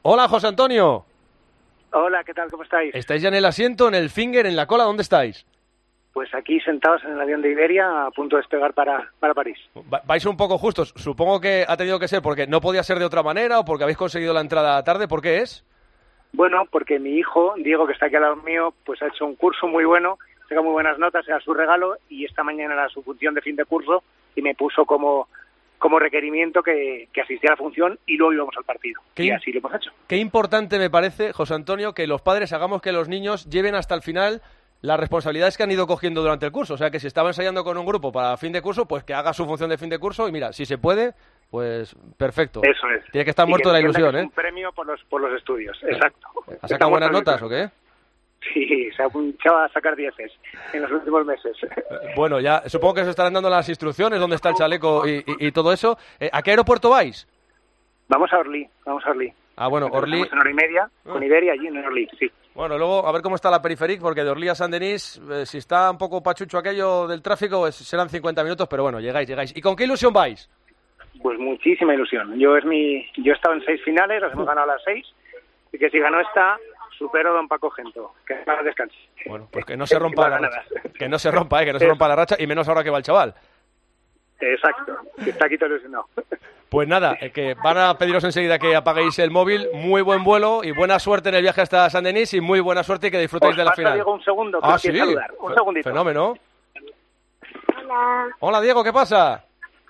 Hola, José Antonio. Hola, ¿qué tal? ¿Cómo estáis? ¿Estáis ya en el asiento, en el finger, en la cola? ¿Dónde estáis? Pues aquí sentados en el avión de Iberia a punto de despegar para París. Vais un poco justos. Supongo que ha tenido que ser porque no podía ser de otra manera o porque habéis conseguido la entrada tarde. ¿Por qué es? Bueno, porque mi hijo, Diego, que está aquí al lado mío, pues ha hecho un curso muy bueno, saca muy buenas notas, era su regalo, y esta mañana era su función de fin de curso y me puso como requerimiento que asistiera a la función y luego íbamos al partido. Y así lo hemos hecho. Qué importante me parece, José Antonio, que los padres hagamos que los niños lleven hasta el final las responsabilidades que han ido cogiendo durante el curso. O sea, que si estaba ensayando con un grupo para fin de curso, pues que haga su función de fin de curso y mira, si se puede, pues perfecto. Eso es. Tiene que estar muerto de la ilusión, es un premio por los estudios, exacto. ¿Has sacado buenas notas o qué? Sí, se ha echado a sacar 10 en los últimos meses. Bueno, ya supongo que se estarán dando las instrucciones, dónde está el chaleco y todo eso. ¿A qué aeropuerto vais? Vamos a Orly. Ah, bueno, Orly. Estamos en hora y media con Iberia allí en Orly, sí. Bueno, luego a ver cómo está la periférica, porque de Orly a Saint-Denis, si está un poco pachucho aquello del tráfico, pues serán 50 minutos, pero bueno, llegáis. ¿Y con qué ilusión vais? Pues muchísima ilusión. Yo he estado en 6 finales, las hemos ganado las 6, y que si ganó esta, supero a don Paco Gento, que para descanse. Bueno, pues que no se rompa la racha. Que no se rompa la racha, y menos ahora que va el chaval. Exacto, que está aquí todo ilusionado. Pues nada, que van a pediros enseguida que apaguéis el móvil. Muy buen vuelo y buena suerte en el viaje hasta Saint-Denis y muy buena suerte y que disfrutéis de la final. Diego, un segundo, que quiero saludar. Un segundito. Fenómeno. Hola. Hola, Diego, ¿qué pasa?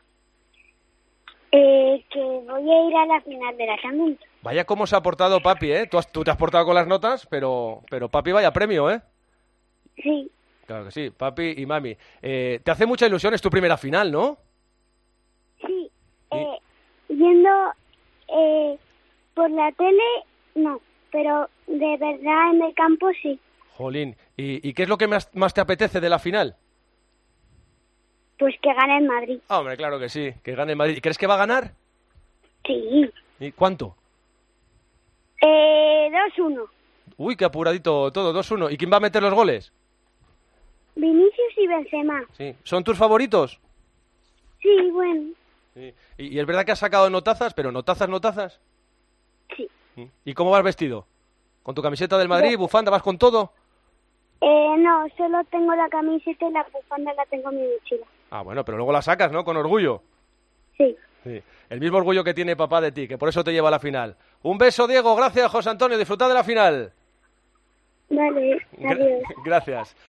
Que voy a ir a la final de la Champions. Vaya cómo se ha portado papi, ¿eh? Tú te has portado con las notas, pero papi vaya premio, ¿eh? Sí. Claro que sí, papi y mami. Te hace mucha ilusión, es tu primera final, ¿no? Sí. Viendo por la tele, no. Pero de verdad en el campo, sí. Jolín. ¿Y qué es lo que más te apetece de la final? Pues que gane el Madrid. Ah, hombre, claro que sí, que gane el Madrid. ¿Y crees que va a ganar? Sí. ¿Y cuánto? 2-1. Uy, qué apuradito todo, 2-1. ¿Y quién va a meter los goles? Vinicius y Benzema. Sí. ¿Son tus favoritos? Sí, bueno. Sí. ¿Y es verdad que has sacado notazas, pero notazas? Sí. ¿Y cómo vas vestido? ¿Con tu camiseta del Madrid, bufanda, vas con todo? No, solo tengo la camiseta y la bufanda la tengo en mi mochila. Ah, bueno, pero luego la sacas, ¿no? Con orgullo. Sí. Sí. El mismo orgullo que tiene papá de ti, que por eso te lleva a la final. Un beso, Diego. Gracias, José Antonio. Disfrutad de la final. Vale, adiós. Gracias.